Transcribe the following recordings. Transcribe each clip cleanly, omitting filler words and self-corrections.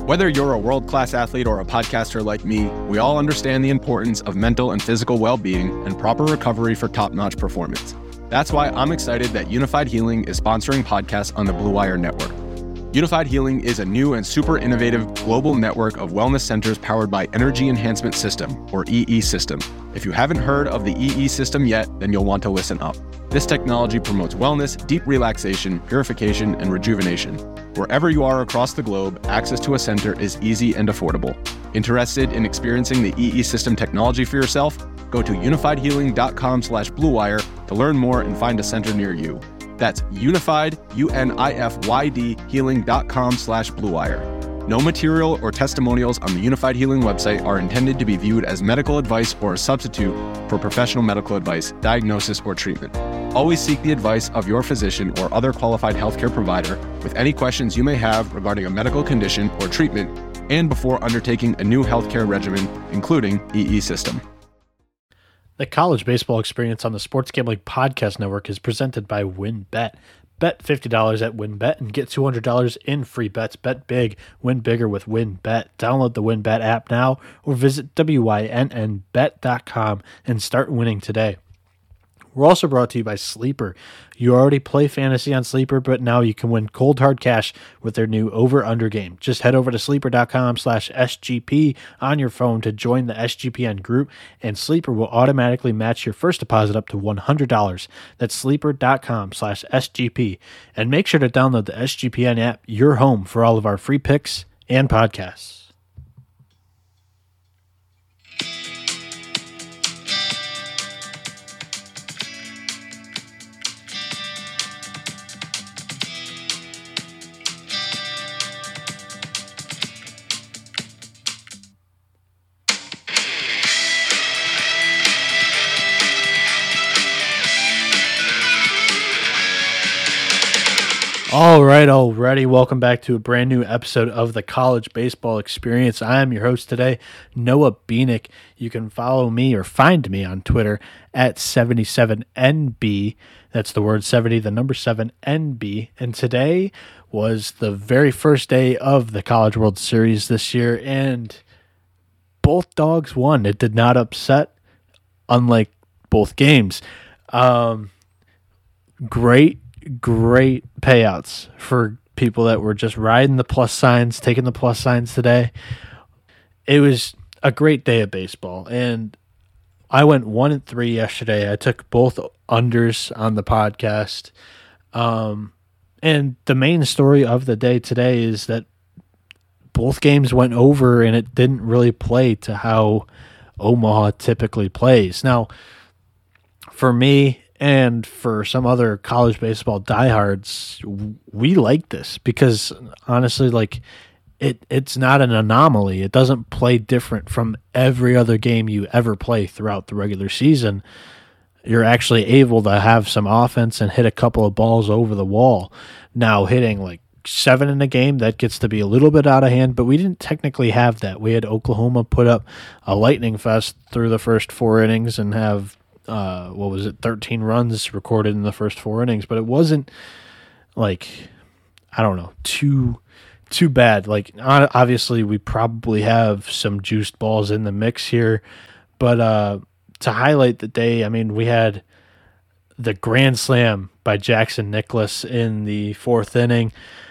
Whether you're a world-class athlete or a podcaster like me, we all understand the importance of mental and physical well-being and proper recovery for top-notch performance. That's why I'm excited that Unified Healing is sponsoring podcasts on the Blue Wire Network. Unified Healing is a new and super innovative global network of wellness centers powered by Energy Enhancement System, or EE System. If you haven't heard of the EE System yet, then you'll want to listen up. This technology promotes wellness, deep relaxation, purification, and rejuvenation. Wherever you are across the globe, access to a center is easy and affordable. Interested in experiencing the EE System technology for yourself? Go to unifiedhealing.com/bluewire to learn more and find a center near you. That's unified, UNIFYD, healing.com/bluewire. No material or testimonials on the Unified Healing website are intended to be viewed as medical advice or a substitute for professional medical advice, diagnosis, or treatment. Always seek the advice of your physician or other qualified healthcare provider with any questions you may have regarding a medical condition or treatment and before undertaking a new healthcare regimen, including EE System. The College Baseball Experience on the Sports Gambling Podcast Network is presented by WynnBET. Bet $50 at WynnBET and get $200 in free bets. Bet big, win bigger with WynnBET. Download the WynnBET app now or visit wynnbet.com and start winning today. We're also brought to you by Sleeper. You already play fantasy on Sleeper, but now you can win cold hard cash with their new over-under game. Just head over to sleeper.com/SGP on your phone to join the SGPN group, and Sleeper will automatically match your first deposit up to $100. That's sleeper.com/SGP. And make sure to download the SGPN app, your home for all of our free picks and podcasts. Alrighty. Welcome back to a brand new episode of the College Baseball Experience. I am your host today, Noah Beanick. You can follow me or find me on Twitter at 77NB. That's the word 70, the number 7NB. And today was the very first day of the College World Series this year, and both dogs won. It did not upset, unlike both games. Great payouts for people that were just riding the plus signs, taking the plus signs today. It was a great day of baseball, and I went 1-3 yesterday. I took both unders on the podcast. And the main story of the day today is that both games went over, and it didn't really play to how Omaha typically plays. Now, for me, and for some other college baseball diehards, we like this because honestly, like it's not an anomaly. It doesn't play different from every other game you ever play throughout the regular season. You're actually able to have some offense and hit a couple of balls over the wall. Now hitting like 7 in a game, that gets to be a little bit out of hand, but we didn't technically have that. We had Oklahoma put up a lightning fest through the first 4 innings and have 13 runs recorded in the first 4 innings, but it wasn't like, I don't know, too bad. Like, obviously we probably have some juiced balls in the mix here, but to highlight the day, I mean, we had the grand slam by Jackson Nicklaus in the 4th inning.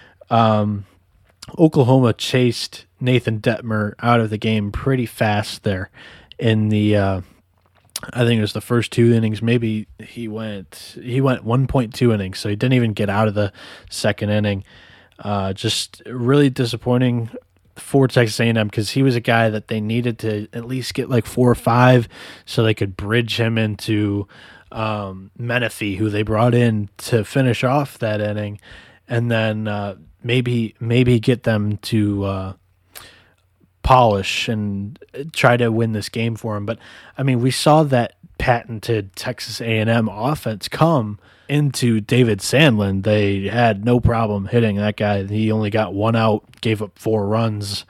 Oklahoma chased Nathan Detmer out of the game pretty fast there in the I think it was the first 2 innings. Maybe he went 1.2 innings, so he didn't even get out of the 2nd inning. Just really disappointing for Texas A&M because he was a guy that they needed to at least get like 4 or 5 so they could bridge him into Menifee, who they brought in to finish off that inning, and then maybe get them to polish and try to win this game for him. But I mean, we saw that patented Texas A&M offense come into David Sandlin. They had no problem hitting that guy. He only got 1 out, gave up 4 runs.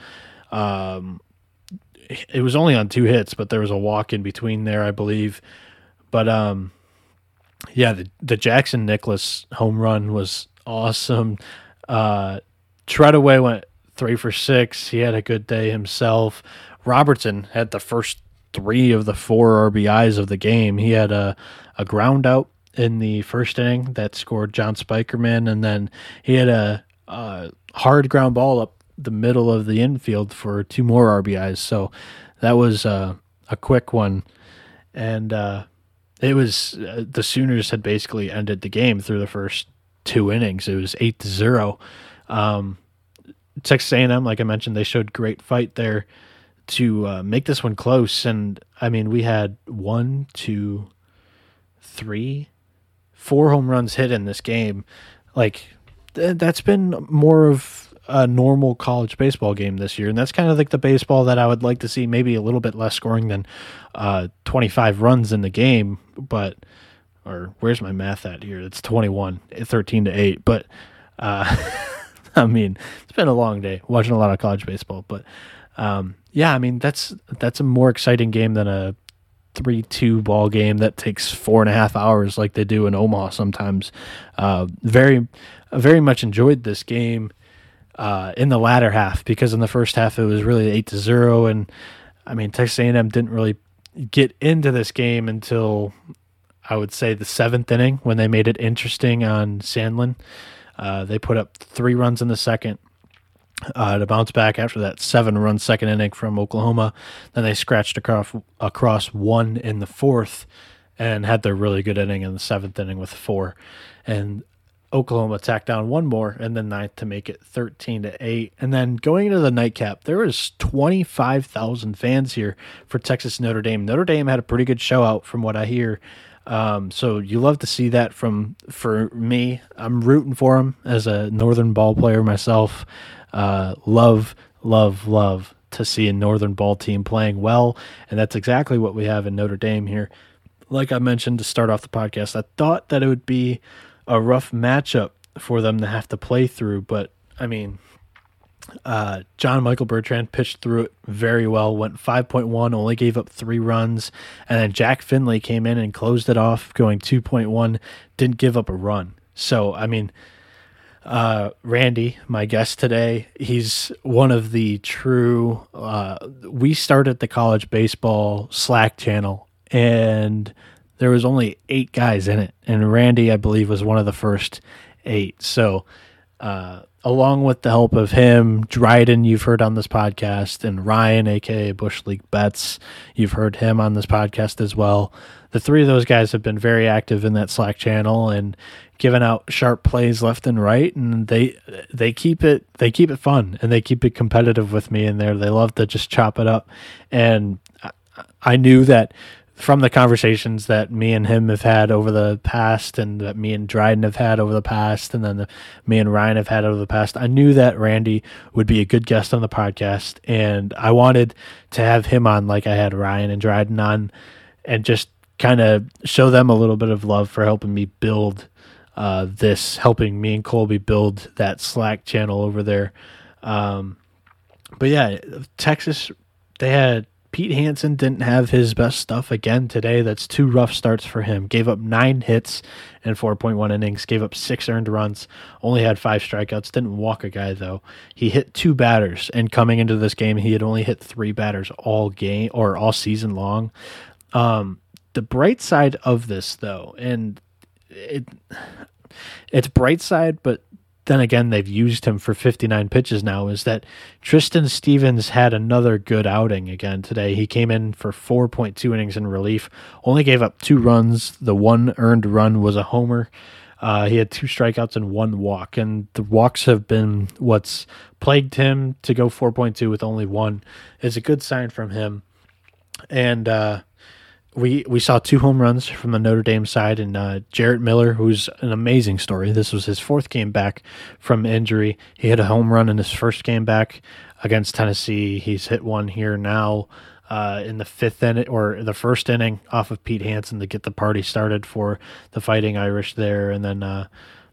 It was only on 2 hits, but there was a walk in between there, I believe. But yeah, the Jackson Nicklaus home run was awesome. Treadaway went 3 for 6. He had a good day himself. Robertson had the first 3 of the 4 RBIs of the game. He had a ground out in the first inning that scored John Spikerman, and then he had a hard ground ball up the middle of the infield for 2 more RBIs. So that was a quick one, and it was the Sooners had basically ended the game through the first 2 innings. It was 8-0. Texas A&M, like I mentioned, they showed great fight there to make this one close. And I mean, we had 1, 2, 3, 4 home runs hit in this game. Like that's been more of a normal college baseball game this year, and that's kind of like the baseball that I would like to see. Maybe a little bit less scoring than 25 runs in the game, but where's my math at here? It's 21, 13-8. But I mean, it's been a long day watching a lot of college baseball, but yeah, I mean that's a more exciting game than a 3-2 ball game that takes 4.5 hours like they do in Omaha sometimes. Very much enjoyed this game in the latter half, because in the first half it was really 8-0, and I mean Texas A&M didn't really get into this game until I would say the 7th inning when they made it interesting on Sandlin. They put up 3 runs in the second to bounce back after that 7-run second inning from Oklahoma. Then they scratched across 1 in the 4th and had their really good inning in the 7th inning with 4. And Oklahoma tacked down 1 more in the 9th to make it 13-8. And then going into the nightcap, there was 25,000 fans here for Texas Notre Dame. Notre Dame had a pretty good show out from what I hear. So you love to see that for me. I'm rooting for them as a Northern ball player myself. Love to see a Northern ball team playing well, and that's exactly what we have in Notre Dame here. Like I mentioned to start off the podcast, I thought that it would be a rough matchup for them to have to play through, but I mean, John Michael Bertrand pitched through it very well, went 5.1, only gave up 3 runs, and then Jack Finley came in and closed it off, going 2.1, didn't give up a run. So, I mean, Randy, my guest today, he's one of the true, we started the college baseball Slack channel, and there was only 8 guys in it, and Randy, I believe, was one of the first 8. So, along with the help of him, Dryden, you've heard on this podcast, and Ryan, aka Bush League Bets, you've heard him on this podcast as well. The 3 of those guys have been very active in that Slack channel and giving out sharp plays left and right, and they keep it fun, and they keep it competitive with me in there. They love to just chop it up, and I knew that from the conversations that me and him have had over the past, and that me and Dryden have had over the past, and then me and Ryan have had over the past, I knew that Randy would be a good guest on the podcast, and I wanted to have him on like I had Ryan and Dryden on, and just kind of show them a little bit of love for helping me build helping me and Colby build that Slack channel over there. But yeah, Texas, they had Pete Hansen didn't have his best stuff again today. That's 2 rough starts for him. Gave up 9 hits in 4.1 innings, gave up 6 earned runs, only had 5 strikeouts, didn't walk a guy though. He hit 2 batters, and coming into this game, he had only hit 3 batters all game or all season long. The bright side of this though, and it's bright side, but then again, they've used him for 59 pitches now, is that Tristan Stevens had another good outing again today. He came in for 4.2 innings in relief, only gave up 2 runs. The 1 earned run was a homer. He had 2 strikeouts and 1 walk, and the walks have been what's plagued him. To go 4.2 with only 1 is a good sign from him. And we saw 2 home runs from the Notre Dame side, and Jarrett Miller, who's an amazing story. This was his 4th game back from injury. He hit a home run in his first game back against Tennessee. He's hit one here now in the 5th inning, or the 1st inning, off of Pete Hansen to get the party started for the Fighting Irish there. And then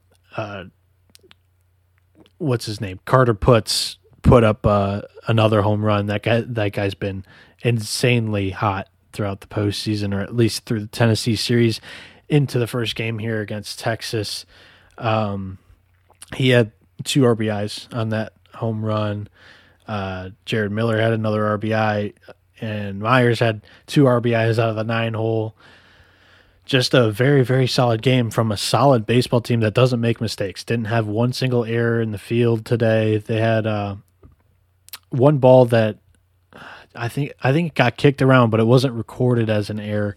what's his name? Carter Putz put up another home run. That guy's been insanely hot throughout the postseason, or at least through the Tennessee series into the first game here against Texas. He had 2 RBIs on that home run. Jared Miller had another RBI, and Myers had 2 RBIs out of the 9 hole. Just a very, very solid game from a solid baseball team that doesn't make mistakes. Didn't have one single error in the field today. They had one ball that I think it got kicked around, but it wasn't recorded as an error.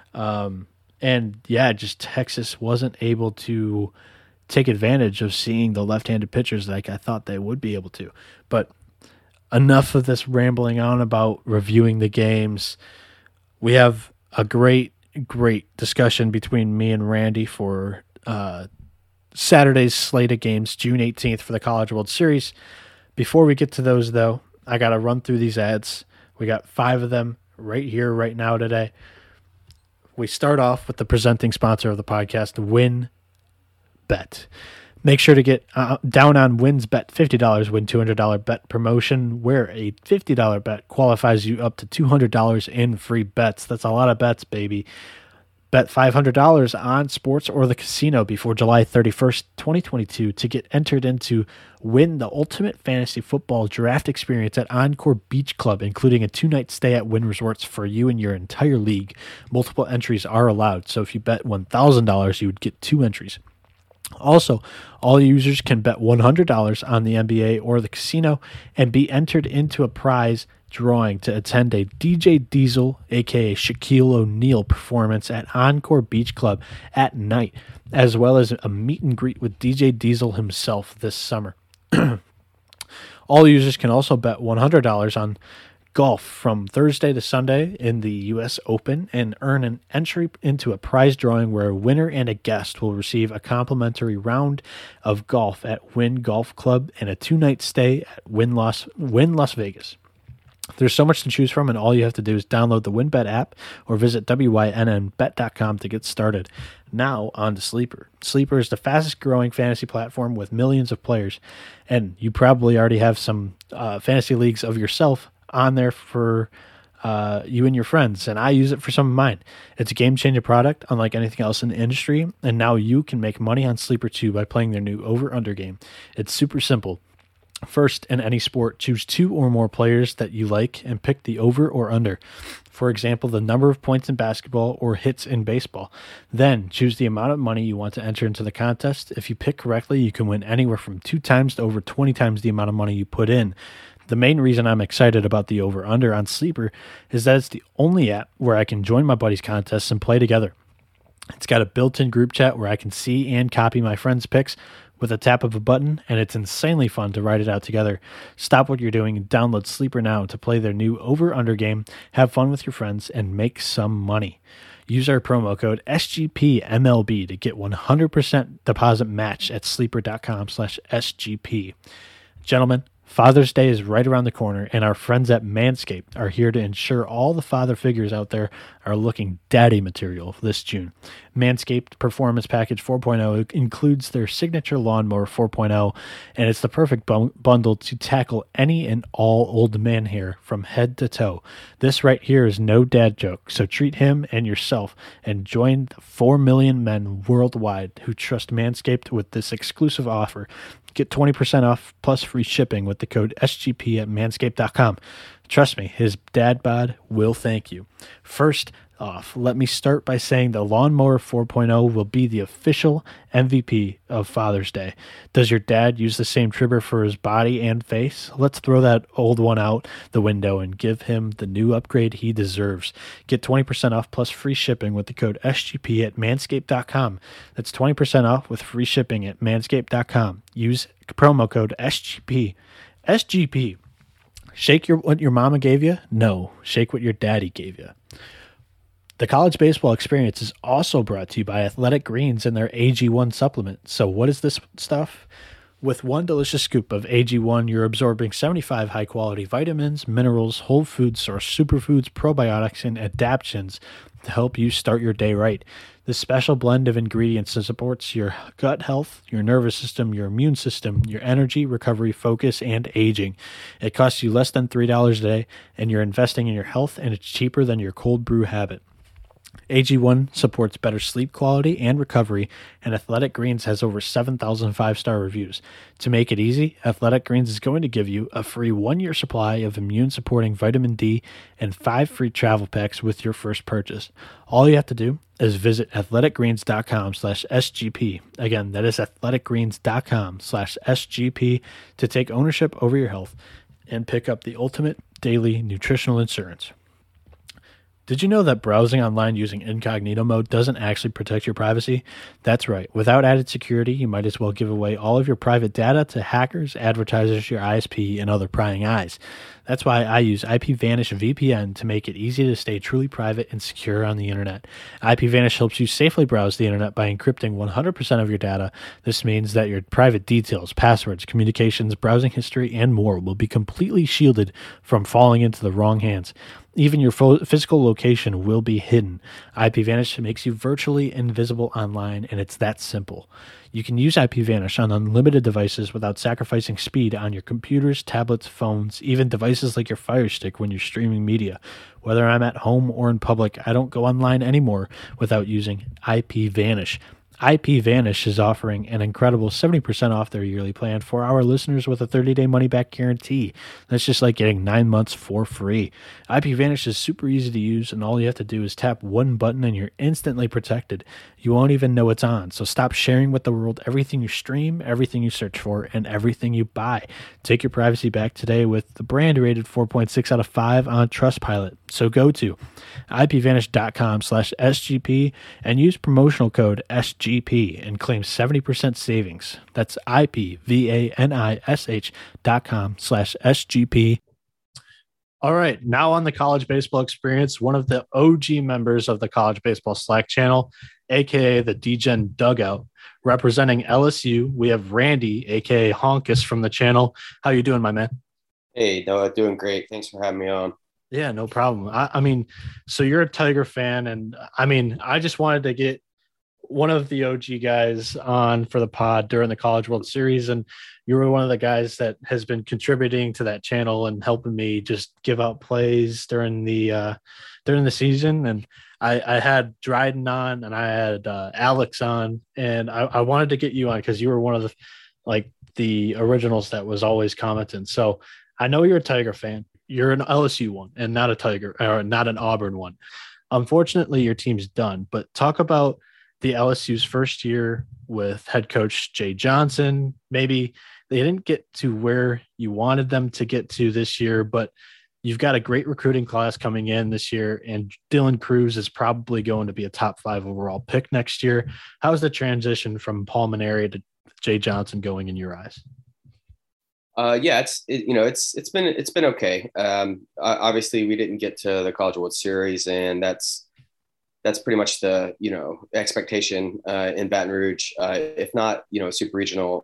Just Texas wasn't able to take advantage of seeing the left-handed pitchers like I thought they would be able to. But enough of this rambling on about reviewing the games. We have a great discussion between me and Randy for Saturday's slate of games, June 18th for the College World Series. Before we get to those, though, I got to run through these ads. We got 5 of them right here, right now today. We start off with the presenting sponsor of the podcast, WynnBET. Make sure to get down on Wynn's Bet $50 win $200 bet promotion, where a $50 bet qualifies you up to $200 in free bets. That's a lot of bets, baby. Bet $500 on sports or the casino before July 31st, 2022 to get entered into Win the Ultimate Fantasy Football Draft Experience at Encore Beach Club, including a 2-night stay at Wynn Resorts for you and your entire league. Multiple entries are allowed, so if you bet $1,000, you would get 2 entries. Also, all users can bet $100 on the NBA or the casino and be entered into a prize drawing to attend a DJ Diesel, aka Shaquille O'Neal, performance at Encore Beach Club at night, as well as a meet and greet with DJ Diesel himself this summer. All users can also bet $100 on golf from Thursday to Sunday in the U.S. Open and earn an entry into a prize drawing where a winner and a guest will receive a complimentary round of golf at Wynn Golf Club and a 2-night stay at Wynn Las Vegas. There's so much to choose from, and all you have to do is download the WynnBET app or visit wynnbet.com to get started. Now on to Sleeper. Sleeper is the fastest growing fantasy platform with millions of players, and you probably already have some fantasy leagues of yourself on there for you and your friends, and I use it for some of mine. It's a game-changing product unlike anything else in the industry, and now you can make money on Sleeper too by playing their new over-under game. It's super simple. First, in any sport, choose 2 or more players that you like and pick the over or under. For example, the number of points in basketball or hits in baseball. Then, choose the amount of money you want to enter into the contest. If you pick correctly, you can win anywhere from 2 times to over 20 times the amount of money you put in. The main reason I'm excited about the over-under on Sleeper is that it's the only app where I can join my buddies' contests and play together. It's got a built-in group chat where I can see and copy my friends' picks with a tap of a button, and it's insanely fun to write it out together. Stop what you're doing and download Sleeper now to play their new over-under game, have fun with your friends, and make some money. Use our promo code SGPMLB to get 100% deposit match at sleeper.com/SGP. Gentlemen, Father's Day is right around the corner, and our friends at Manscaped are here to ensure all the father figures out there are looking daddy material this June. Manscaped Performance Package 4.0 includes their signature lawnmower 4.0, and it's the perfect bundle to tackle any and all old man hair from head to toe. This right here is no dad joke, so treat him and yourself and join the 4 million men worldwide who trust Manscaped with this exclusive offer. Get 20% off plus free shipping with the code SGP at manscaped.com. Trust me, his dad bod will thank you. First off, let me start by saying the Lawnmower 4.0 will be the official MVP of Father's Day. Does your dad use the same trimmer for his body and face? Let's throw that old one out the window and give him the new upgrade he deserves. Get 20% off plus free shipping with the code SGP at manscaped.com. That's 20% off with free shipping at manscaped.com. Use promo code SGP. SGP. Shake what your mama gave you? No, shake what your daddy gave you. The college baseball experience is also brought to you by Athletic Greens and their AG1 supplement. So what is this stuff? With one delicious scoop of AG1, you're absorbing 75 high-quality vitamins, minerals, whole food source superfoods, probiotics, and adaptogens to help you start your day right. This special blend of ingredients supports your gut health, your nervous system, your immune system, your energy, recovery, focus, and aging. It costs you less than $3 a day, and you're investing in your health, and it's cheaper than your cold brew habit. AG1 supports better sleep quality and recovery, and Athletic Greens has over 7,000 five-star reviews. To make it easy, Athletic Greens is going to give you a free 1-year supply of immune-supporting vitamin D and 5 free travel packs with your first purchase. All you have to do is visit athleticgreens.com/SGP. Again, that is athleticgreens.com/SGP to take ownership over your health and pick up the ultimate daily nutritional insurance. Did you know that browsing online using incognito mode doesn't actually protect your privacy? That's right. Without added security, you might as well give away all of your private data to hackers, advertisers, your ISP, and other prying eyes. That's why I use IPVanish VPN to make it easy to stay truly private and secure on the internet. IPVanish helps you safely browse the internet by encrypting 100% of your data. This means that your private details, passwords, communications, browsing history, and more will be completely shielded from falling into the wrong hands. Even your physical location will be hidden. IPVanish makes you virtually invisible online, and it's that simple. You can use IPVanish on unlimited devices without sacrificing speed on your computers, tablets, phones, even devices like your Fire Stick when you're streaming media. Whether I'm at home or in public, I don't go online anymore without using IPVanish. IPVanish is offering an incredible 70% off their yearly plan for our listeners with a 30-day money-back guarantee. That's just like getting 9 months for free. IPVanish is super easy to use, and all you have to do is tap one button and you're instantly protected. You won't even know it's on, so stop sharing with the world everything you stream, everything you search for, and everything you buy. Take your privacy back today with the brand rated 4.6 out of 5 on Trustpilot. So go to ipvanish.com/SGP and use promotional code SGP and claim 70% savings. That's IPVANISH.com/SGP. All right, now on the College Baseball Experience, one of the OG members of the College Baseball Slack channel, aka the DGen Dugout, representing LSU. We have Randy, aka Honkus, from the channel. How you doing, my man? Hey, Noah, doing great. Thanks for having me on. Yeah, no problem. I mean, so you're a Tiger fan, and I mean, I just wanted to get one of the OG guys on for the pod during the College World Series, and you were one of the guys that has been contributing to that channel and helping me just give out plays during the season. And I had Dryden on, and I had Alex on, and I wanted to get you on because you were one of the originals that was always commenting. So I know you're a Tiger fan. You're an LSU one and not a Tiger or not an Auburn one. Unfortunately, your team's done, but talk about the LSU's first year with head coach Jay Johnson. Maybe they didn't get to where you wanted them to get to this year, but you've got a great recruiting class coming in this year, and Dylan Cruz is probably going to be a top 5 overall pick next year. How's the transition from Paul Mainieri to Jay Johnson going in your eyes? Yeah, it's been okay. Obviously, we didn't get to the College World Series, and that's pretty much the expectation in Baton Rouge. If not, super regional,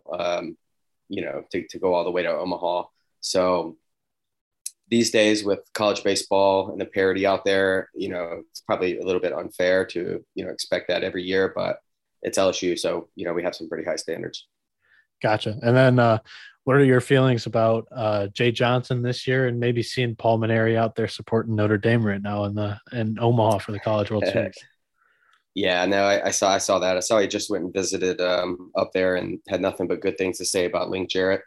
to go all the way to Omaha. So these days with college baseball and the parity out there, it's probably a little bit unfair to expect that every year, but it's LSU, so we have some pretty high standards. Gotcha. And then what are your feelings about Jay Johnson this year, and maybe seeing Paul Mainieri out there supporting Notre Dame right now in Omaha for the College World Series? Yeah, no, I saw that. I saw he just went and visited up there and had nothing but good things to say about Link Jarrett.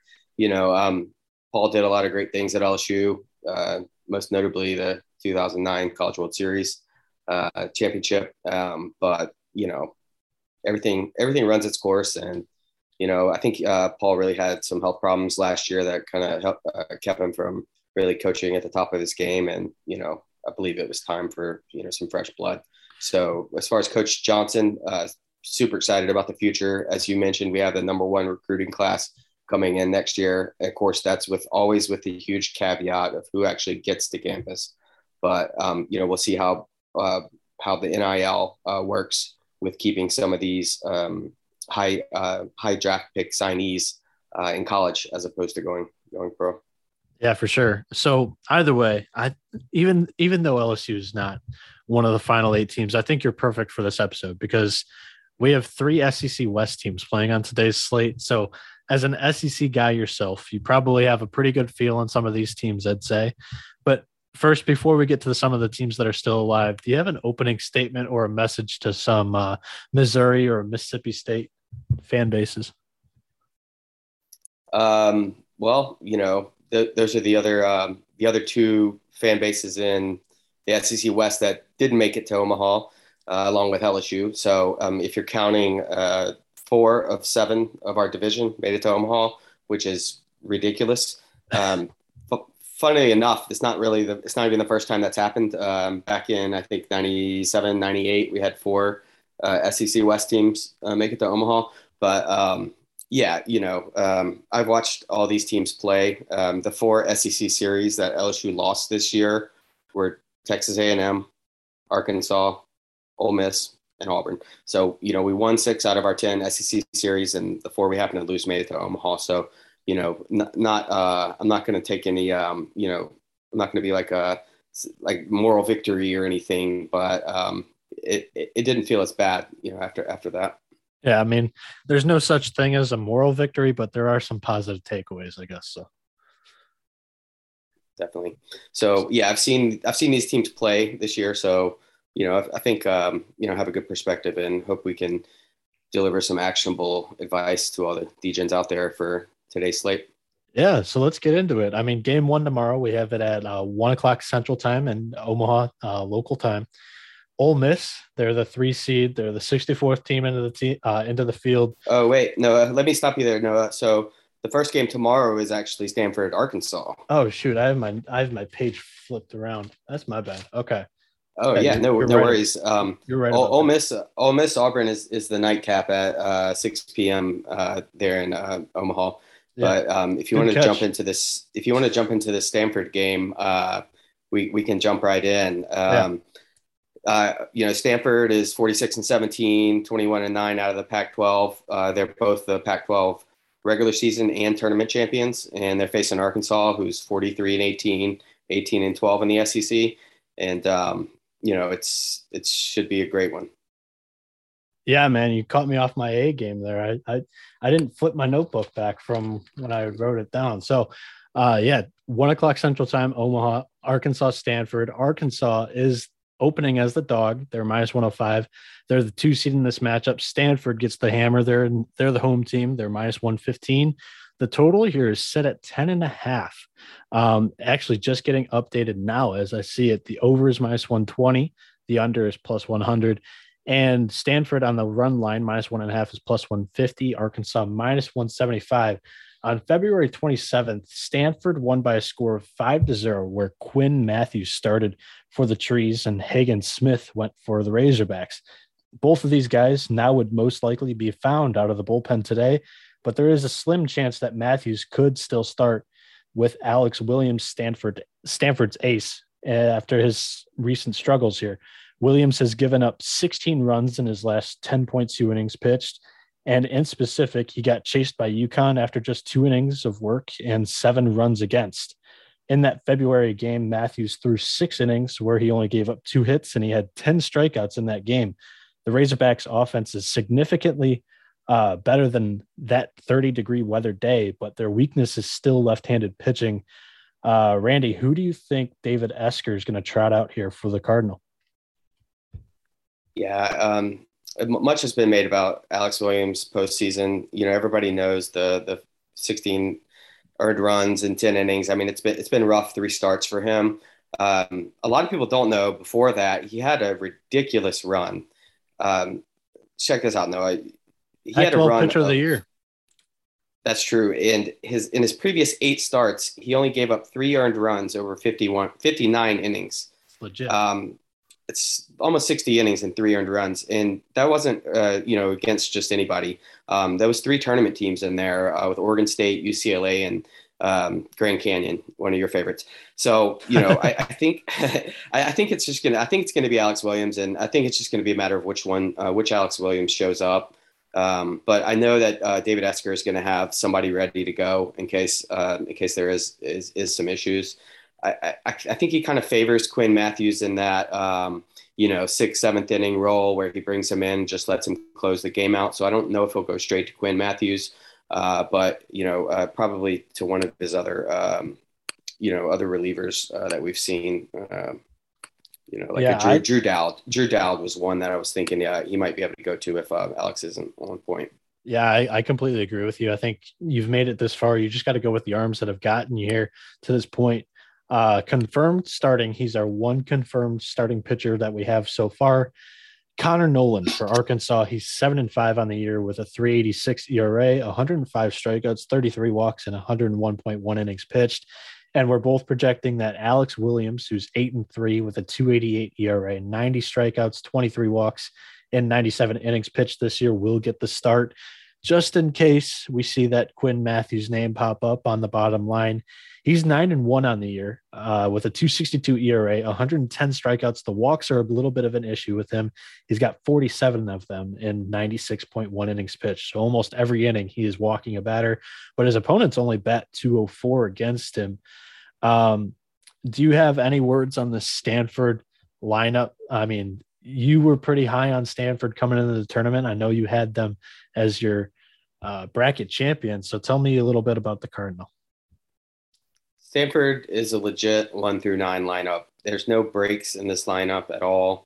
Paul did a lot of great things at LSU, most notably the 2009 College World Series championship. But everything runs its course, and I think Paul really had some health problems last year that kind of kept him from really coaching at the top of his game. And, I believe it was time for, some fresh blood. So as far as Coach Johnson, super excited about the future. As you mentioned, we have the number 1 recruiting class coming in next year. Of course, that's always with the huge caveat of who actually gets to campus. But, we'll see how the NIL works with keeping some of these high draft pick signees in college as opposed to going pro. Yeah, for sure. So either way, even though LSU is not one of the final 8 teams, I think you're perfect for this episode because we have 3 SEC West teams playing on today's slate. So as an SEC guy yourself, you probably have a pretty good feel on some of these teams, I'd say. But first, before we get to some of the teams that are still alive, do you have an opening statement or a message to some Missouri or Mississippi State fan bases? Well, those are the other two fan bases in the SEC West that didn't make it to Omaha, along with LSU. So if you're counting 4 of 7 of our division made it to Omaha, which is ridiculous. Funnily enough, it's not even the first time that's happened. Back in, I think, 97, 98, we had 4 SEC West teams make it to Omaha. But yeah, I've watched all these teams play. The 4 SEC series that LSU lost this year were Texas A&M, Arkansas, Ole Miss, and Auburn. So, we won 6 out of our 10 SEC series, and the 4 we happened to lose made it to Omaha. So, I'm not going to take any, I'm not going to be like moral victory or anything, but it didn't feel as bad, after that. Yeah, I mean, there's no such thing as a moral victory, but there are some positive takeaways, I guess. So definitely. So yeah, I've seen these teams play this year. So, I think, have a good perspective and hope we can deliver some actionable advice to all the DJs out there for today's slate. Yeah, so let's get into it. I mean, game 1 tomorrow, we have it at 1:00 Central Time and Omaha local time. Ole Miss, they're the 3 seed. They're the 64th team into the field. Oh wait, no, let me stop you there, Noah. So the first game tomorrow is actually Stanford, Arkansas. Oh shoot, I have my page flipped around. That's my bad. Okay. Oh yeah, no worries. You're right. Ole Miss, Auburn is the nightcap at 6 p.m. There in Omaha. Yeah. But if you want to jump into this Stanford game, we can jump right in. Stanford is 46-17, 21-9 out of the Pac-12. They're both the Pac-12 regular season and tournament champions, and they're facing Arkansas, who's 43-18, 18-12 in the SEC. And it should be a great one. Yeah, man, you caught me off my A game there. I didn't flip my notebook back from when I wrote it down. So, 1:00 Central Time, Omaha, Arkansas, Stanford. Arkansas is opening as the dog. They're -105. They're the 2 seed in this matchup. Stanford gets the hammer. They're the home team. They're -115. The total here is set at 10.5. Actually, just getting updated now as I see it. The over is -120. The under is +100. And Stanford on the run line, -1.5 is +150. Arkansas -175. On February 27th, Stanford won by a score of 5-0, where Quinn Matthews started for the Trees and Hagen Smith went for the Razorbacks. Both of these guys now would most likely be found out of the bullpen today, but there is a slim chance that Matthews could still start with Alex Williams, Stanford's ace, after his recent struggles here. Williams has given up 16 runs in his last 10.2 innings pitched. And in specific, he got chased by UConn after just 2 innings of work and 7 runs against. In that February game, Matthews threw 6 innings where he only gave up 2 hits, and he had 10 strikeouts in that game. The Razorbacks offense is significantly better than that 30-degree weather day, but their weakness is still left-handed pitching. Randy, who do you think David Esker is going to trot out here for the Cardinal? Yeah, much has been made about Alex Williams postseason. Everybody knows the 16 earned runs in 10 innings. I mean, it's been rough 3 starts for him. A lot of people don't know before that he had a ridiculous run. Check this out, Noah. He had a run pitcher of the year. That's true. And in his previous 8 starts, he only gave up 3 earned runs over 59 innings. Legit. It's almost 60 innings and 3 earned runs. And that wasn't, against just anybody. There was 3 tournament teams in there with Oregon State, UCLA, and Grand Canyon, one of your favorites. So, I think it's going to be Alex Williams. And I think it's just going to be a matter of which Alex Williams shows up. But I know that David Esker is going to have somebody ready to go in case there is some issues. I think he kind of favors Quinn Matthews in that 6th, 7th inning role where he brings him in, just lets him close the game out. So I don't know if he'll go straight to Quinn Matthews, but probably to one of his other other relievers that we've seen. Like Yeah, Drew Dowd. Drew Dowd was one that I was thinking, yeah, he might be able to go to if Alex isn't on point. Yeah, I completely agree with you. I think you've made it this far. You just got to go with the arms that have gotten you here to this point. Confirmed starting. He's our one confirmed starting pitcher that we have so far. Connor Nolan for Arkansas. He's 7-5 on the year with a 3.86 ERA, 105 strikeouts, 33 walks, and 101.1 innings pitched. And we're both projecting that Alex Williams, who's 8-3 with a 2.88 ERA, 90 strikeouts, 23 walks, and 97 innings pitched this year, will get the start. Just in case we see that Quinn Matthews name pop up on the bottom line, he's 9-1 on the year with a 2.62 ERA, 110 strikeouts. The walks are a little bit of an issue with him. He's got 47 of them in 96.1 innings pitched. So almost every inning he is walking a batter, but his opponents only bat 204 against him. Do you have any words on the Stanford lineup? I mean, you were pretty high on Stanford coming into the tournament. I know you had them as your bracket champion. So tell me a little bit about the Cardinal. Stanford is a legit 1 through 9 lineup. There's no breaks in this lineup at all.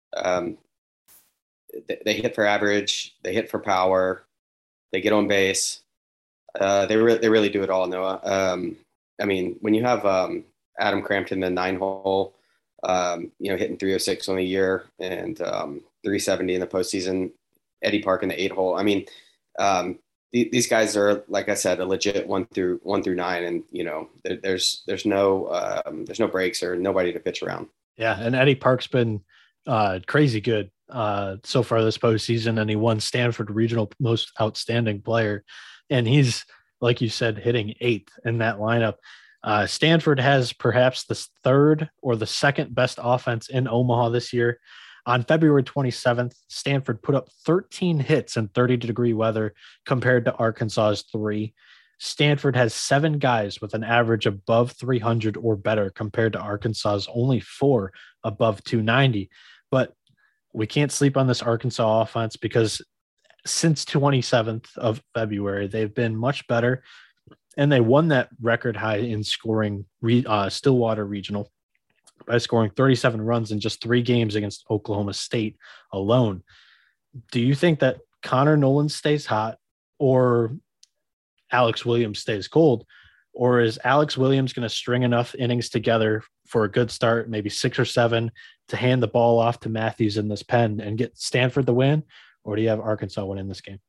They hit for average. They hit for power. They get on base. They really do it all, Noah. I mean, when you have Adam Crampton, the 9-hole, hitting 306 on the year and 370 in the postseason, Eddie Park in the 8-hole. I mean, these guys are, like I said, a legit 1 through 9, and there's no breaks or nobody to pitch around. Yeah, and Eddie Park's been crazy good so far this postseason, and he won Stanford Regional Most Outstanding Player, and he's, like you said, hitting 8th in that lineup. Stanford has perhaps the third or the second best offense in Omaha this year. On February 27th, Stanford put up 13 hits in 30-degree weather compared to Arkansas's 3. Stanford has 7 guys with an average above 300 or better compared to Arkansas's only 4 above 290. But we can't sleep on this Arkansas offense because since 27th of February, they've been much better. And they won that record high in scoring Stillwater Regional by scoring 37 runs in just 3 games against Oklahoma State alone. Do you think that Connor Nolan stays hot or Alex Williams stays cold? Or is Alex Williams going to string enough innings together for a good start, maybe 6 or 7, to hand the ball off to Matthews in this pen and get Stanford the win? Or do you have Arkansas winning this game?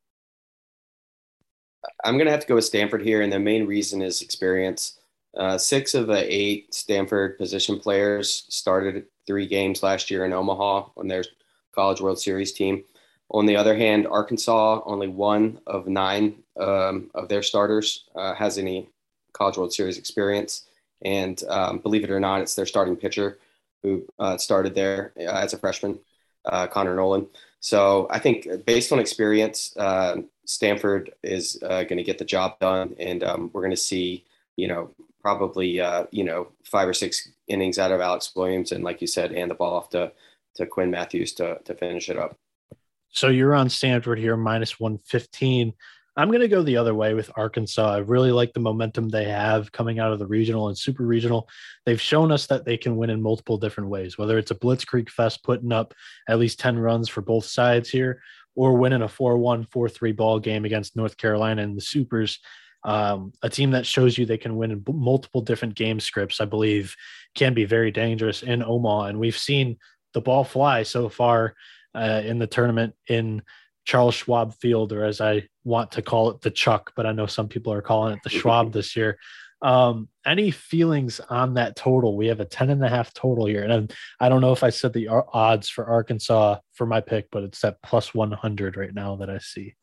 I'm going to have to go with Stanford here, and the main reason is experience. 6 of the 8 Stanford position players started 3 games last year in Omaha on their College World Series team. On the other hand, Arkansas, only 1 of 9 of their starters has any College World Series experience. And believe it or not, it's their starting pitcher who started there as a freshman, Connor Nolan. So I think based on experience, Stanford is going to get the job done, and we're going to see, probably 5 or 6 innings out of Alex Williams, and like you said, hand the ball off to Quinn Matthews to finish it up. So you're on Stanford here, minus 115. I'm going to go the other way with Arkansas. I really like the momentum they have coming out of the regional and super regional. They've shown us that they can win in multiple different ways, whether it's a Blitzkrieg Fest putting up at least 10 runs for both sides here, or winning a 4-1, 4-3 ball game against North Carolina in the Supers. A team that shows you they can win in multiple different game scripts, I believe, can be very dangerous in Omaha. And we've seen the ball fly so far in the tournament in Charles Schwab Field, or as I want to call it, the Chuck, but I know some people are calling it the Schwab this year. Any feelings on that total? We have a 10.5 total here. And I don't know if I said the odds for Arkansas for my pick, but it's at plus 100 right now that I see.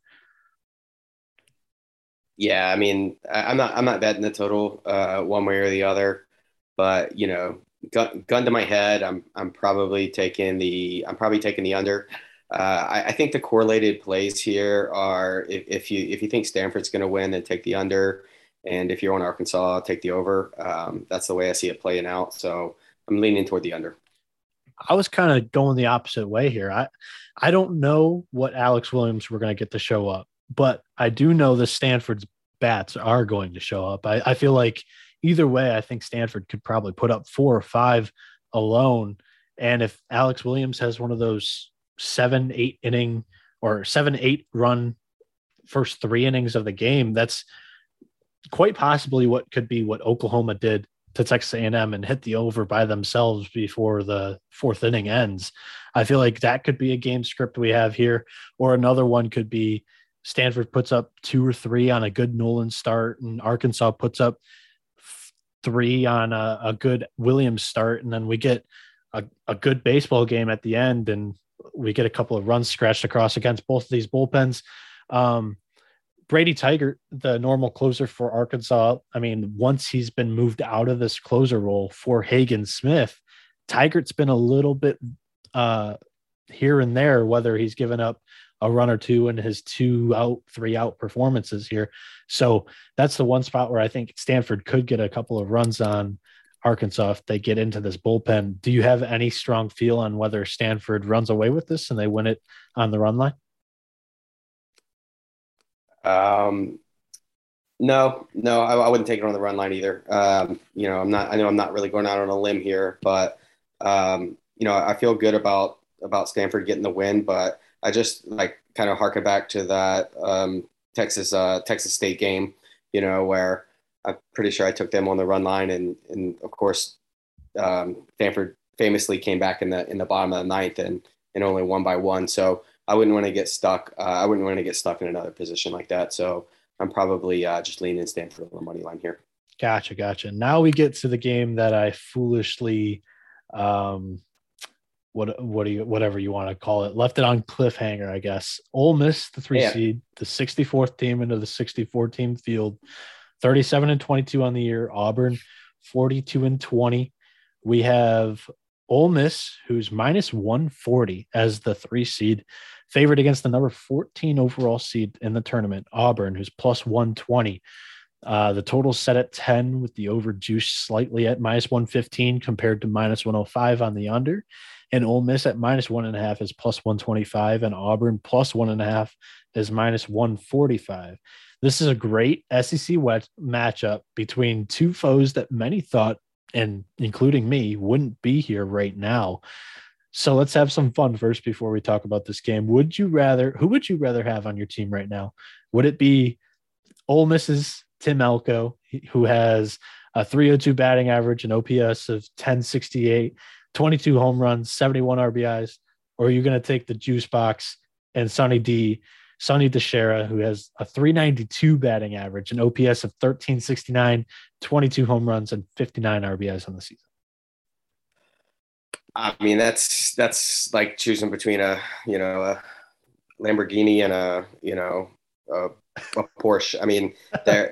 Yeah, I mean, I'm not betting the total one way or the other, but gun to my head, I'm probably taking the under. I think the correlated plays here are if you think Stanford's going to win, then take the under, and if you're on Arkansas, take the over. That's the way I see it playing out. So I'm leaning toward the under. I was kind of going the opposite way here. I don't know what Alex Williams we're going to get to show up, but I do know the Stanford's bats are going to show up. I feel like either way, I think Stanford could probably put up 4 or 5 alone. And if Alex Williams has one of those 7-8 inning or 7-8 run first 3 innings of the game, that's quite possibly what could be what Oklahoma did to Texas A&M and hit the over by themselves before the 4th inning ends. I feel like that could be a game script we have here, or another one could be Stanford puts up 2 or 3 on a good Nolan start, and Arkansas puts up 3 on a good Williams start, and then we get a good baseball game at the end, and we get a couple of runs scratched across against both of these bullpens. Brady Tygart, the normal closer for Arkansas, I mean, once he's been moved out of this closer role for Hagen Smith, Tygart's been a little bit here and there, whether he's given up a run or 2 in his 2 out, 3 out performances here. So that's the one spot where I think Stanford could get a couple of runs on Arkansas if they get into this bullpen. Do you have any strong feel on whether Stanford runs away with this and they win it on the run line? No, I wouldn't take it on the run line either. I know I'm not really going out on a limb here, but I feel good about Stanford getting the win, but I just like kind of harken back to that Texas State game, where I'm pretty sure I took them on the run line, and of course Stanford famously came back in the bottom of the 9th and only won by 1. So I wouldn't want to get stuck. I wouldn't want to get stuck in another position like that. So I'm probably just leaning Stanford on the money line here. Gotcha. Now we get to the game that I foolishly, whatever you want to call it, left it on cliffhanger, I guess. Ole Miss, the 3 seed, the 64th team into the 64 team field, 37-22 on the year. Auburn, 42-20. We have Ole Miss, who's minus 140 as the 3 seed, favored against the number 14 overall seed in the tournament, Auburn, who's plus 120. The total set at 10 with the over juice slightly at minus 115 compared to minus 105 on the under. And Ole Miss at minus 1.5 is plus 125, and Auburn plus 1.5 is minus 145. This is a great SEC matchup between 2 foes that many thought, and including me, wouldn't be here right now. So let's have some fun first before we talk about this game. Who would you rather have on your team right now? Would it be Ole Miss's Tim Elko, who has a 302 batting average, an OPS of 1068, 22 home runs, 71 RBIs? Or are you going to take the juice box and Sonny DiChiara, who has a 392 batting average, an OPS of 1369, 22 home runs, and 59 RBIs on the season? I mean, that's like choosing between a Lamborghini and a Porsche. I mean, they're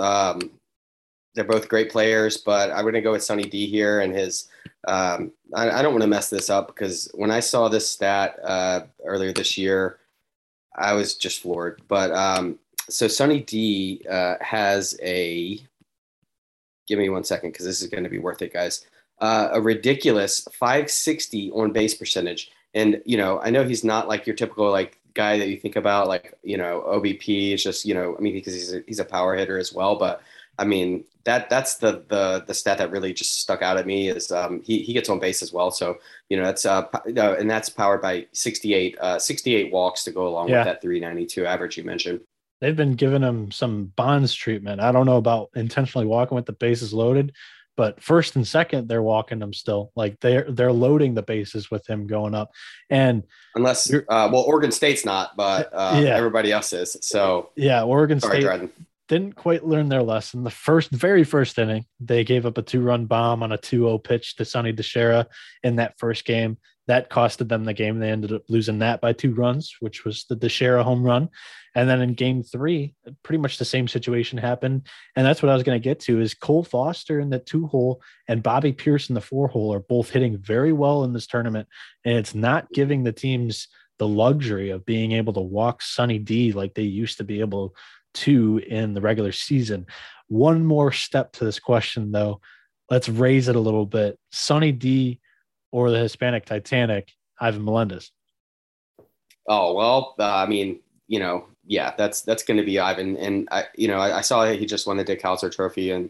both great players, but I'm going to go with Sonny D here and his. I don't want to mess this up because when I saw this stat earlier this year, I was just floored. But so Sonny D has a. Give me 1 second because this is going to be worth it, guys. A ridiculous 560 on base percentage. And, I know he's not like your typical like guy that you think about, like, OBP is just, because he's a power hitter as well. But I mean, that's the stat that really just stuck out at me is he gets on base as well. So, that's and that's powered by 68 walks to go along with that 392 average you mentioned. They've been giving him some Bonds treatment. I don't know about intentionally walking with the bases loaded, but first and second, they're walking them still. Like they're loading the bases with him going up. And unless, Oregon State's not, but everybody else is. So Oregon State didn't quite learn their lesson. The very first inning, they gave up a 2-run bomb on a 2-0 pitch to Sonny DiChiara in that first game. That costed them the game. They ended up losing that by 2 runs, which was the DiChiara home run. And then in game 3, pretty much the same situation happened. And that's what I was going to get to is Cole Foster in the 2-hole and Bobby Pierce in the 4-hole are both hitting very well in this tournament. And it's not giving the teams the luxury of being able to walk Sonny D like they used to be able to in the regular season. One more step to this question, though. Let's raise it a little bit. Sonny D or the Hispanic Titanic, Ivan Melendez? Oh, well, I mean, that's going to be Ivan. And I saw he just won the Dick Howser Trophy, and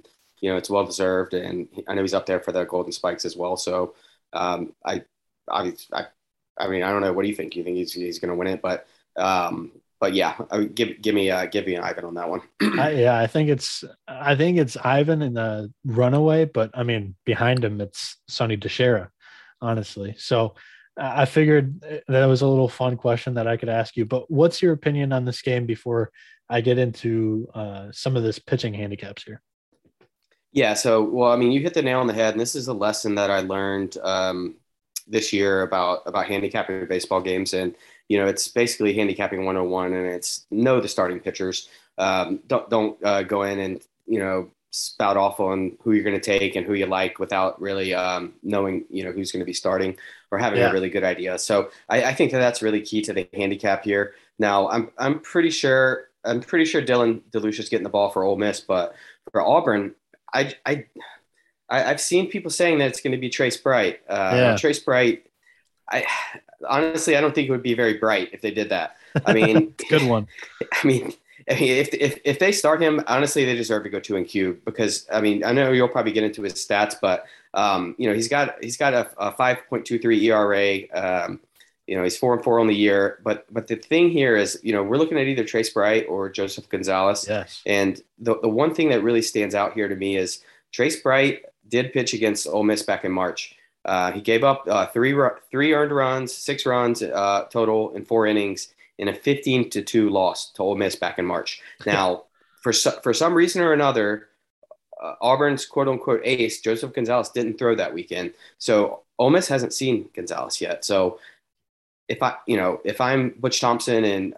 it's well deserved, and I know he's up there for the Golden Spikes as well. So I, I mean, I don't know. What do you think? You think he's going to win it? But yeah, give me an Ivan on that one. I think it's Ivan in the runaway, but I mean behind him it's Sonny DeShera, honestly. So I figured that was a little fun question that I could ask you. But what's your opinion on this game before I get into some of this pitching handicaps here? Yeah. So, well, I mean, you hit the nail on the head, and this is a lesson that I learned this year about handicapping baseball games, and it's basically handicapping 101, and it's know the starting pitchers. Don't go in and spout off on who you're going to take and who you like without really knowing who's going to be starting or having a really good idea. So I think that's really key to the handicap here. Now I'm pretty sure Dylan DeLucia is getting the ball for Ole Miss, but for Auburn, I've seen people saying that it's going to be Trace Bright. Trace Bright, I honestly don't think it would be very bright if they did that. I mean, good one. I mean, if they start him, honestly, they deserve to go 2-Q because I mean, I know you'll probably get into his stats, but he's got a 5.23 ERA. He's 4-4 on the year, but the thing here is, we're looking at either Trace Bright or Joseph Gonzalez. Yes. And the one thing that really stands out here to me is Trace Bright did pitch against Ole Miss back in March. He gave up three earned runs, 6 runs total in 4 innings in a 15-2 loss to Ole Miss back in March. Now, for some reason or another, Auburn's quote unquote ace, Joseph Gonzalez, didn't throw that weekend. So Ole Miss hasn't seen Gonzalez yet. So if I'm Butch Thompson and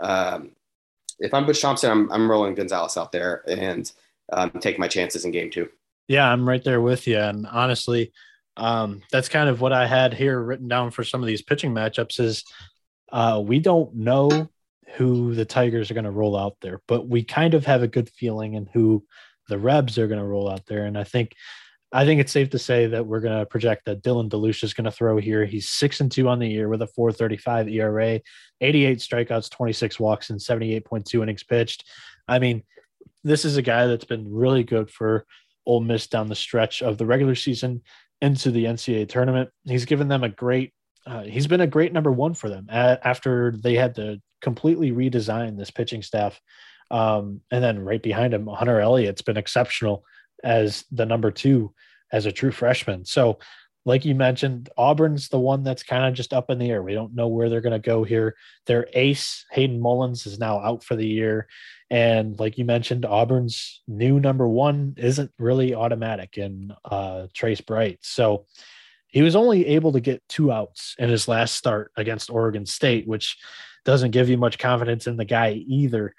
I'm rolling Gonzalez out there and take my chances in game 2. Yeah, I'm right there with you. And honestly, that's kind of what I had here written down for some of these pitching matchups is we don't know who the Tigers are going to roll out there, but we kind of have a good feeling in who the Rebs are going to roll out there. And I think it's safe to say that we're going to project that Dylan DeLucia is going to throw here. He's 6-2 on the year with a 4.35 ERA, 88 strikeouts, 26 walks, and 78.2 innings pitched. I mean, this is a guy that's been really good for Ole Miss down the stretch of the regular season into the NCAA tournament. He's given them he's been a great number 1 for them after they had to completely redesign this pitching staff. And then right behind him, Hunter Elliott's been exceptional as the number 2 as a true freshman. So like you mentioned, Auburn's the one that's kind of just up in the air. We don't know where they're going to go here. Their ace, Hayden Mullins, is now out for the year. And like you mentioned, Auburn's new number 1 isn't really automatic in Trace Bright. So he was only able to get 2 outs in his last start against Oregon State, which doesn't give you much confidence in the guy either.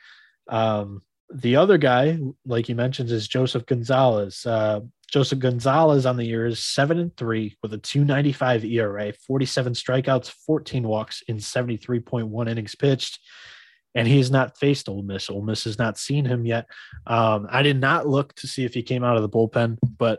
The other guy, like you mentioned, is Joseph Gonzalez. Joseph Gonzalez on the year is 7-3 with a 2.95 ERA, 47 strikeouts, 14 walks in 73.1 innings pitched. And he has not faced Ole Miss. Ole Miss has not seen him yet. I did not look to see if he came out of the bullpen, but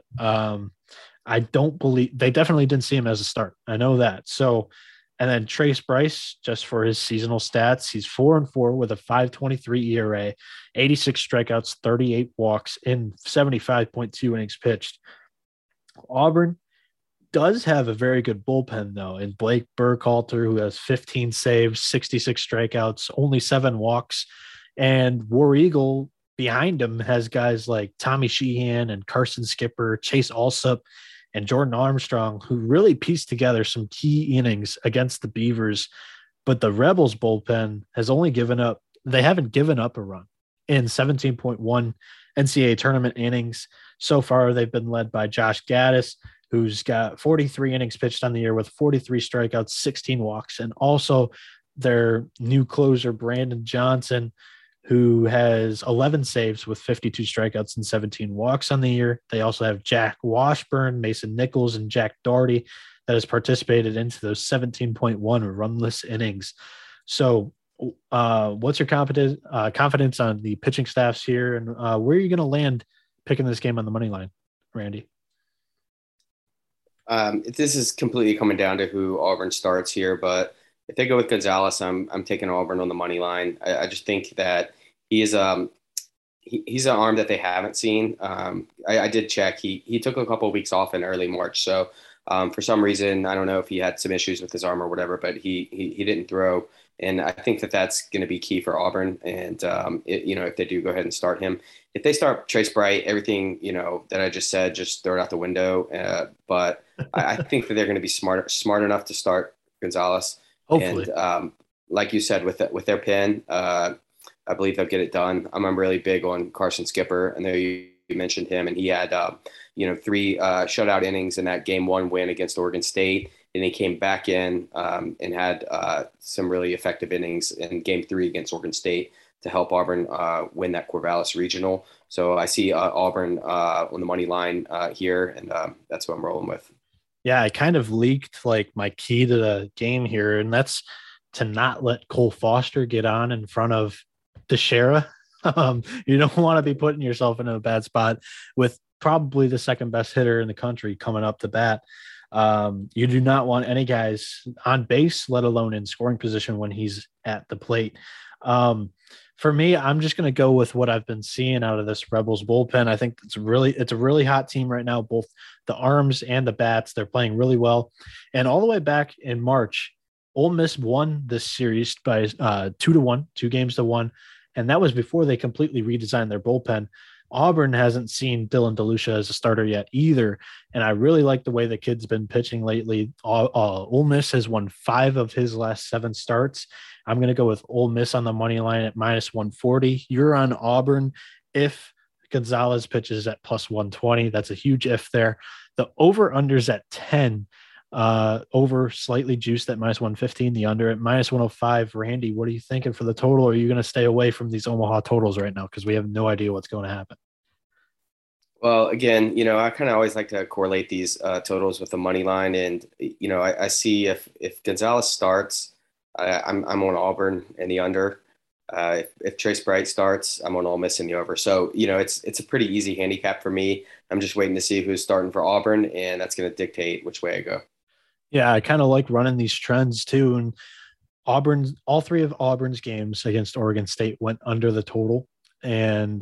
I don't believe they definitely didn't see him as a start. I know that. So, and then Trace Bryce, just for his seasonal stats, he's 4-4 with a 5.23 ERA, 86 strikeouts, 38 walks in 75.2 innings pitched. Auburn does have a very good bullpen, though, in Blake Burkhalter, who has 15 saves, 66 strikeouts, only 7 walks. And War Eagle behind him has guys like Tommy Sheehan and Carson Skipper, Chase Alsop, and Jordan Armstrong, who really pieced together some key innings against the Beavers. But the Rebels bullpen has only they haven't given up a run in 17.1 NCAA tournament innings. So far, they've been led by Josh Gaddis, who's got 43 innings pitched on the year with 43 strikeouts, 16 walks, and also their new closer, Brandon Johnson, who has 11 saves with 52 strikeouts and 17 walks on the year. They also have Jack Washburn, Mason Nichols, and Jack Doherty that has participated into those 17.1 runless innings. So what's your confidence on the pitching staffs here, and where are you going to land picking this game on the money line, Randy? This is completely coming down to who Auburn starts here, but if they go with Gonzalez, I'm taking Auburn on the money line. I just think that he he's an arm that they haven't seen. I did check. He took a couple of weeks off in early March. So for some reason, I don't know if he had some issues with his arm or whatever, but he didn't throw. And I think that that's going to be key for Auburn. And, if they do go ahead and start him, if they start Trace Bright, everything, that I just said, just throw it out the window. But I think that they're going to be smart enough to start Gonzalez. Hopefully. And like you said, with their pen, I believe they'll get it done. I'm really big on Carson Skipper. I know you mentioned him, and he had, 3 shutout innings in that game 1 win against Oregon State. And he came back in and had some really effective innings in game 3 against Oregon State to help Auburn win that Corvallis regional. So I see Auburn on the money line here, and that's what I'm rolling with. Yeah, I kind of leaked like my key to the game here, and that's to not let Cole Foster get on in front of Teixeira. You don't want to be putting yourself in a bad spot with probably the second best hitter in the country coming up to bat. You do not want any guys on base, let alone in scoring position when he's at the plate. For me, I'm just going to go with what I've been seeing out of this Rebels bullpen. I think it's a really hot team right now, both the arms and the bats. They're playing really well. And all the way back in March, Ole Miss won this series by 2-1, 2 games to 1. And that was before they completely redesigned their bullpen. Auburn hasn't seen Dylan DeLucia as a starter yet either. And I really like the way the kid's been pitching lately. Ole Miss has won 5 of his last 7 starts. I'm going to go with Ole Miss on the money line at -140. You're on Auburn if Gonzalez pitches at +120. That's a huge if there. The over-under's at 10. Over slightly juiced at -115, the under at -105. Randy, what are you thinking for the total? Or are you going to stay away from these Omaha totals right now because we have no idea what's going to happen? Well, again, I kind of always like to correlate these totals with the money line, and I see if Gonzalez starts, I'm on Auburn and the under. If Trace Bright starts, I'm on Ole Miss in the over. So it's a pretty easy handicap for me. I'm just waiting to see who's starting for Auburn, and that's going to dictate which way I go. Yeah, I kind of like running these trends too. And all 3 of Auburn's games against Oregon State went under the total. And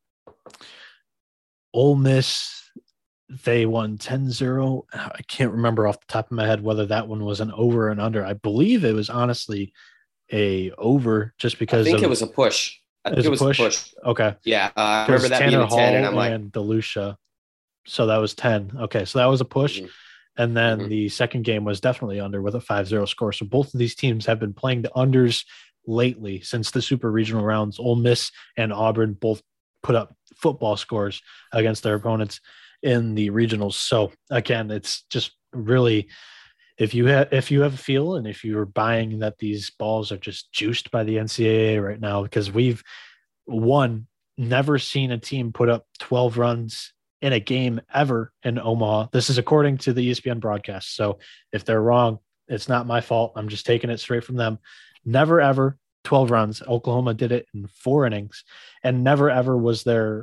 Ole Miss, they won 10-0. I can't remember off the top of my head whether that one was an over and under. I believe it was honestly a over just because I think it was a push. I think it was a push. Okay. Yeah. I remember that Tanner being a 10, and I'm Hall like, and DeLucia. So that was 10. Okay. So that was a push. Mhm. And then the second game was definitely under with a 5-0 score. So both of these teams have been playing the unders lately since the super regional rounds. Ole Miss and Auburn both put up football scores against their opponents in the regionals. So again, it's just really, if you have a feel and if you're buying that these balls are just juiced by the NCAA right now, because we've never seen a team put up 12 runs in a game ever in Omaha. This is according to the ESPN broadcast. So if they're wrong, it's not my fault. I'm just taking it straight from them. Never, ever 12 runs. Oklahoma did it in 4 innings, and never, ever was there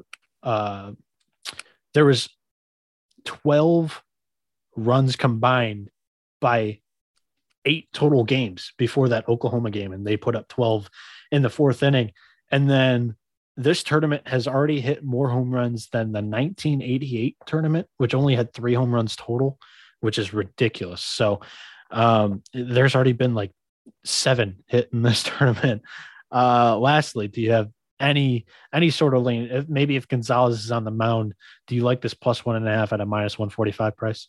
was 12 runs combined by 8 total games before that Oklahoma game. And they put up 12 in the 4th inning. And then this tournament has already hit more home runs than the 1988 tournament, which only had 3 home runs total, which is ridiculous. So there's already been like 7 hit in this tournament. Lastly, do you have any sort of lane? Maybe if Gonzalez is on the mound, do you like this +1.5 at a -145 price?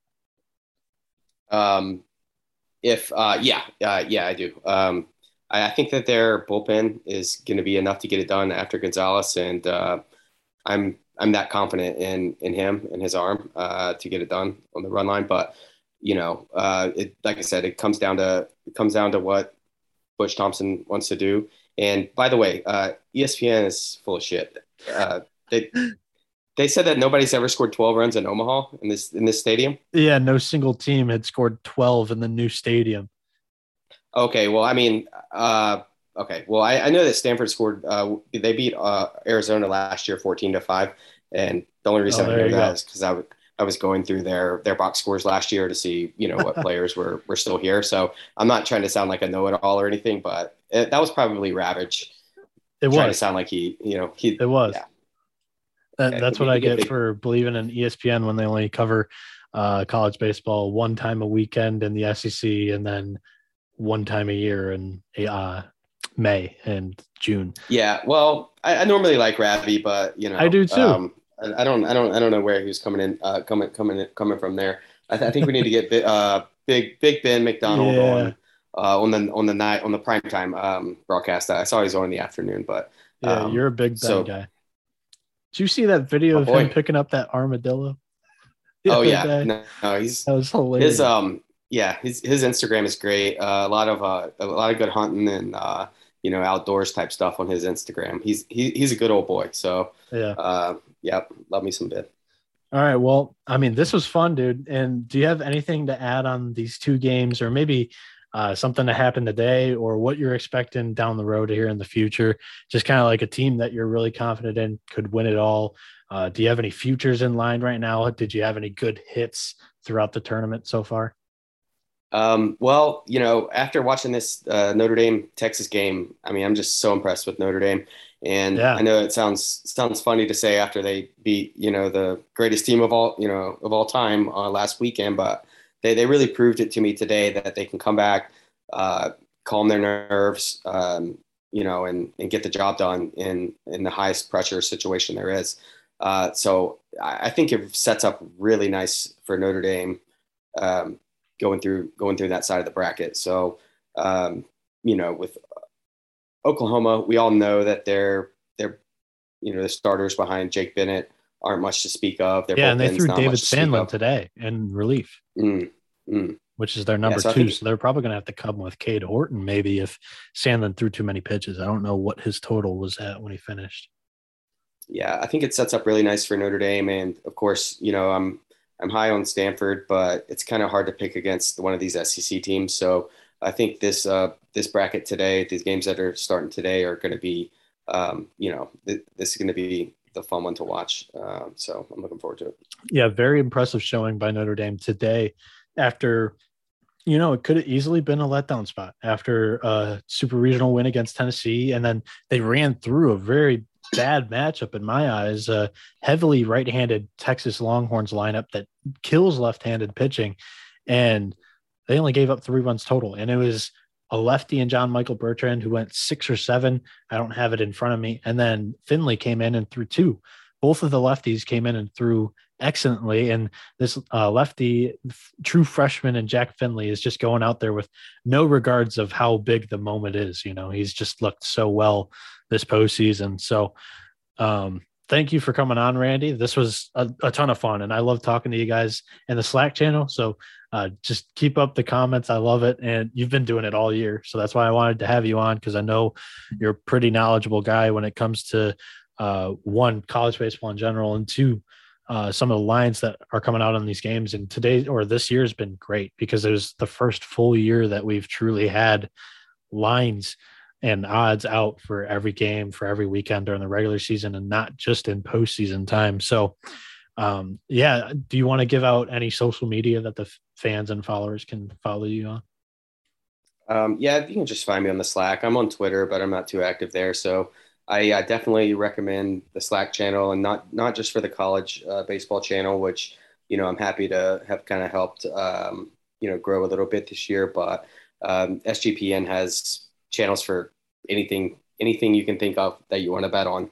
Yeah, I do. I think that their bullpen is going to be enough to get it done after Gonzalez, and I'm that confident in him and his arm to get it done on the run line. But like I said, it comes down to what Butch Thompson wants to do. And by the way, ESPN is full of shit. They said that nobody's ever scored 12 runs in Omaha in this stadium. Yeah, no single team had scored 12 in the new stadium. Okay, well, I mean, okay, well, I know that Stanford scored. They beat Arizona last year 14-5, and the only reason I know that is because I was going through their box scores last year to see what players were still here. So I'm not trying to sound like a know-it-all or anything, but that was probably Ravage. It trying to was. sound like he It was. yeah. That's what I get for believing in ESPN when they only cover college baseball one time a weekend in the SEC and then one time a year in May and June. Yeah, well, I normally like Ravi, but I do too. I don't know where he was coming from there. I think we need to get Big Ben McDonald Yeah. on the night on the primetime broadcast. I saw he's on in the afternoon, but Yeah, you're a Big Ben so guy. Did you see that video my of him boy. picking up that armadillo the Oh other yeah, day? no, he's That was hilarious. his Instagram is great. A lot of good hunting and outdoors type stuff on his Instagram. He's a good old boy. So Yeah. yeah, love me some Ben. All right. Well, I mean, this was fun, dude. And do you have anything to add on these two games, or maybe something that happened today, or what you're expecting down the road here in the future? Just kind of like a team that you're really confident in could win it all. Do you have any futures in line right now? Did you have any good hits throughout the tournament so far? Well, after watching this Notre Dame Texas game, I mean, I'm just so impressed with Notre Dame. And Yeah. I know it sounds funny to say after they beat, the greatest team of all time last weekend, but they really proved it to me today that they can come back, calm their nerves, and get the job done in the highest pressure situation there is. So I think it sets up really nice for Notre Dame. Going through that side of the bracket. So, with Oklahoma, we all know that the starters behind Jake Bennett aren't much to speak of. And they threw David Sandlin today in relief, which is their number 2. So they're probably going to have to come with Cade Horton maybe if Sandlin threw too many pitches. I don't know what his total was at when he finished. Yeah, I think it sets up really nice for Notre Dame, and of course, I'm high on Stanford, but it's kind of hard to pick against one of these SEC teams. So I think this bracket today, these games that are starting today are going to be, this is going to be the fun one to watch. So I'm looking forward to it. Yeah, very impressive showing by Notre Dame today after, it could have easily been a letdown spot after a super regional win against Tennessee. And then they ran through a very bad matchup in my eyes, a heavily right-handed Texas Longhorns lineup that kills left-handed pitching, and they only gave up 3 runs total. And it was a lefty and John Michael Bertrand who went 6 or 7. I don't have it in front of me. And then Finley came in and threw 2. Both of the lefties came in and threw excellently. And this lefty, true freshman, and Jack Finley is just going out there with no regards of how big the moment is. He's just looked so well this postseason. So thank you for coming on, Randy. This was a ton of fun, and I love talking to you guys in the Slack channel. So just keep up the comments. I love it. And you've been doing it all year. So that's why I wanted to have you on, because I know you're a pretty knowledgeable guy when it comes to one, college baseball in general, and two, some of the lines that are coming out on these games. And today, or this year, has been great because it was the first full year that we've truly had lines and odds out for every game, for every weekend during the regular season, and not just in postseason time. So, do you want to give out any social media that the fans and followers can follow you on? You can just find me on the Slack. I'm on Twitter, but I'm not too active there. So I definitely recommend the Slack channel, and not just for the college baseball channel, which, I'm happy to have kind of helped, grow a little bit this year. But SGPN has channels for anything you can think of that you want to bet on.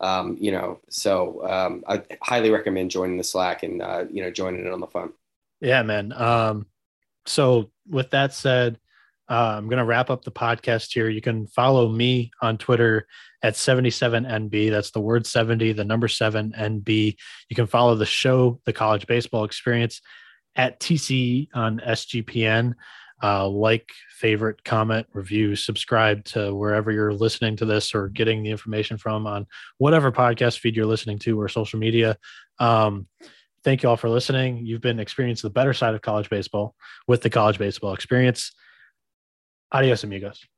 So I highly recommend joining the Slack and, joining it on the phone. Yeah, man. So with that said, I'm going to wrap up the podcast here. You can follow me on Twitter at 77NB. That's the word 70, the number 7NB. You can follow the show, The College Baseball Experience, at TC on SGPN. Like, favorite, comment, review, subscribe to wherever you're listening to this or getting the information from on whatever podcast feed you're listening to or social media. Thank you all for listening. You've been experiencing the better side of college baseball with the College Baseball Experience. Adios, amigos.